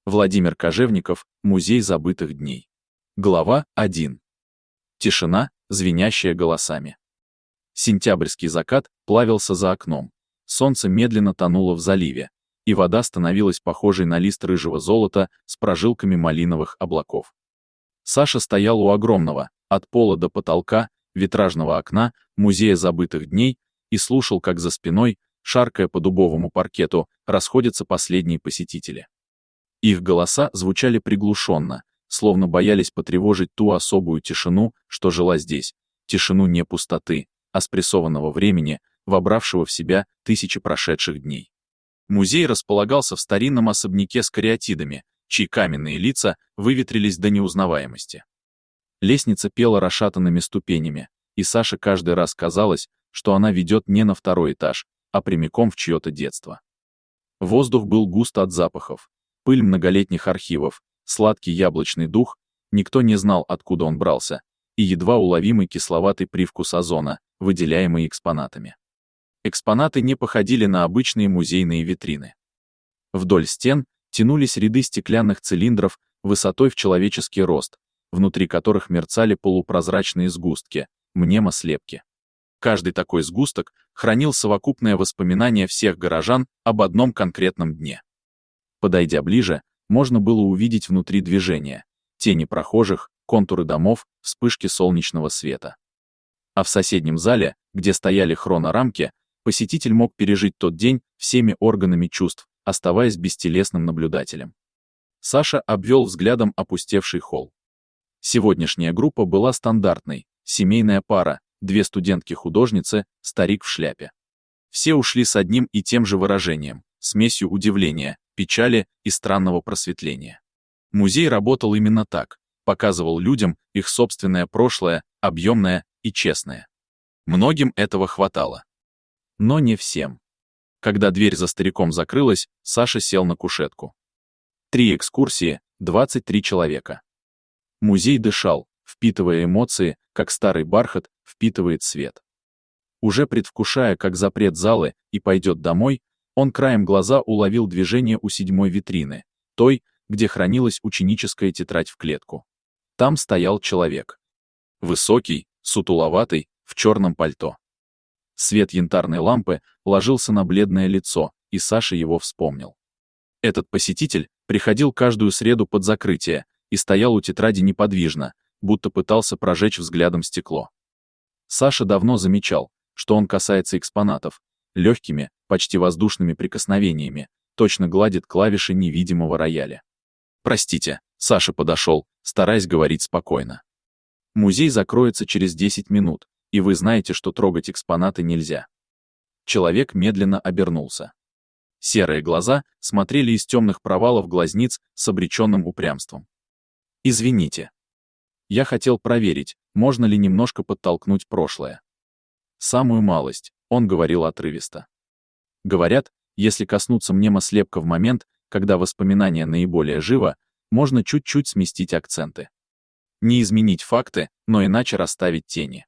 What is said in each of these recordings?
Владимир Кожевников, Музей забытых дней. Глава 1. Тишина, звенящая голосами. Сентябрьский закат плавился за окном. Солнце медленно тонуло в заливе, и вода становилась похожей на лист рыжего золота с прожилками малиновых облаков. Саша стоял у огромного, от пола до потолка, витражного окна Музея забытых дней и слушал, как за спиной, шаркая по дубовому паркету, расходятся последние посетители. Их голоса звучали приглушенно, словно боялись потревожить ту особую тишину, что жила здесь, тишину не пустоты, а спрессованного времени, вобравшего в себя тысячи прошедших дней. Музей располагался в старинном особняке с кариатидами, чьи каменные лица выветрились до неузнаваемости. Лестница пела расшатанными ступенями, и Саше каждый раз казалось, что она ведет не на второй этаж, а прямиком в чье-то детство. Воздух был густ от запахов. Пыль многолетних архивов, сладкий яблочный дух, никто не знал, откуда он брался, и едва уловимый кисловатый привкус озона, выделяемый экспонатами. Экспонаты не походили на обычные музейные витрины. Вдоль стен тянулись ряды стеклянных цилиндров высотой в человеческий рост, внутри которых мерцали полупрозрачные сгустки, мнемослепки. Каждый такой сгусток хранил совокупное воспоминание всех горожан об одном конкретном дне. Подойдя ближе, можно было увидеть внутри движения, тени прохожих, контуры домов, вспышки солнечного света. А в соседнем зале, где стояли хронорамки, посетитель мог пережить тот день всеми органами чувств, оставаясь бестелесным наблюдателем. Саша обвел взглядом опустевший холл. Сегодняшняя группа была стандартной, семейная пара, две студентки-художницы, старик в шляпе. Все ушли с одним и тем же выражением, смесью удивления, печали и странного просветления. Музей работал именно так, показывал людям их собственное прошлое, объемное и честное. Многим этого хватало. Но не всем. Когда дверь за стариком закрылась, Саша сел на кушетку. 3 экскурсии, 23 человека. Музей дышал, впитывая эмоции, как старый бархат впитывает свет. Уже предвкушая, как запрет залы и пойдет домой, он краем глаза уловил движение у 7-й витрины, той, где хранилась ученическая тетрадь в клетку. Там стоял человек. Высокий, сутуловатый, в черном пальто. Свет янтарной лампы ложился на бледное лицо, и Саша его вспомнил. Этот посетитель приходил каждую среду под закрытие и стоял у тетради неподвижно, будто пытался прожечь взглядом стекло. Саша давно замечал, что он касается экспонатов, легкими, почти воздушными прикосновениями, точно гладит клавиши невидимого рояля. «Простите», — Саша подошел, стараясь говорить спокойно. «Музей закроется через 10 минут, и вы знаете, что трогать экспонаты нельзя». Человек медленно обернулся. Серые глаза смотрели из темных провалов глазниц с обреченным упрямством. «Извините. Я хотел проверить, можно ли немножко подтолкнуть прошлое». «Самую малость», — он говорил отрывисто. Говорят, если коснуться мнемослепка в момент, когда воспоминание наиболее живо, можно чуть-чуть сместить акценты. Не изменить факты, но иначе расставить тени.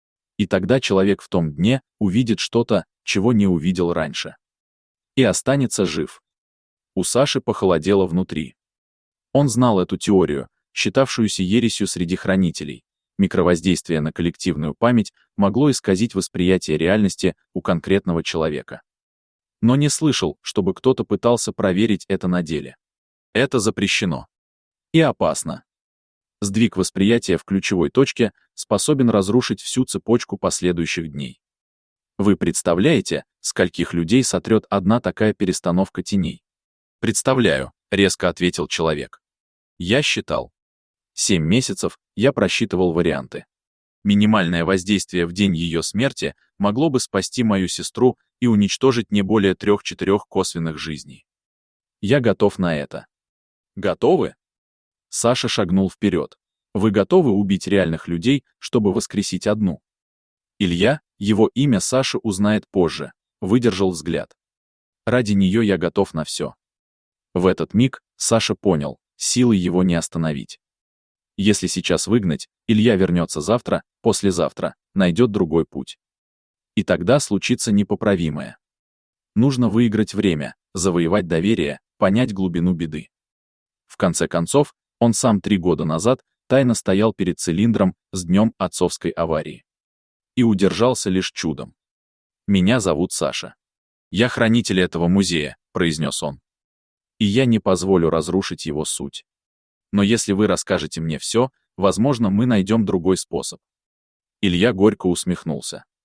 И тогда человек в том дне увидит что-то, чего не увидел раньше. И останется жив. У Саши похолодело внутри. Он знал эту теорию, считавшуюся ересью среди хранителей. Микровоздействие на коллективную память могло исказить восприятие реальности у конкретного человека. Но не слышал, чтобы кто-то пытался проверить это на деле. Это запрещено. И опасно. Сдвиг восприятия в ключевой точке способен разрушить всю цепочку последующих дней. Вы представляете, скольких людей сотрет одна такая перестановка теней? «Представляю», — резко ответил человек. Я считал. 7 месяцев я просчитывал варианты. Минимальное воздействие в день ее смерти могло бы спасти мою сестру и уничтожить не более 3-4 косвенных жизней. Я готов на это. Готовы? Саша шагнул вперед. Вы готовы убить реальных людей, чтобы воскресить одну? Илья, его имя Саша узнает позже, выдержал взгляд. Ради нее я готов на все. В этот миг Саша понял, силы его не остановить. Если сейчас выгнать, Илья вернется завтра, послезавтра, найдет другой путь. И тогда случится непоправимое. Нужно выиграть время, завоевать доверие, понять глубину беды. В конце концов, он сам 3 года назад тайно стоял перед цилиндром с днем отцовской аварии. И удержался лишь чудом. «Меня зовут Саша. Я хранитель этого музея», — произнес он. «И я не позволю разрушить его суть. Но если вы расскажете мне все, возможно, мы найдем другой способ». Илья горько усмехнулся.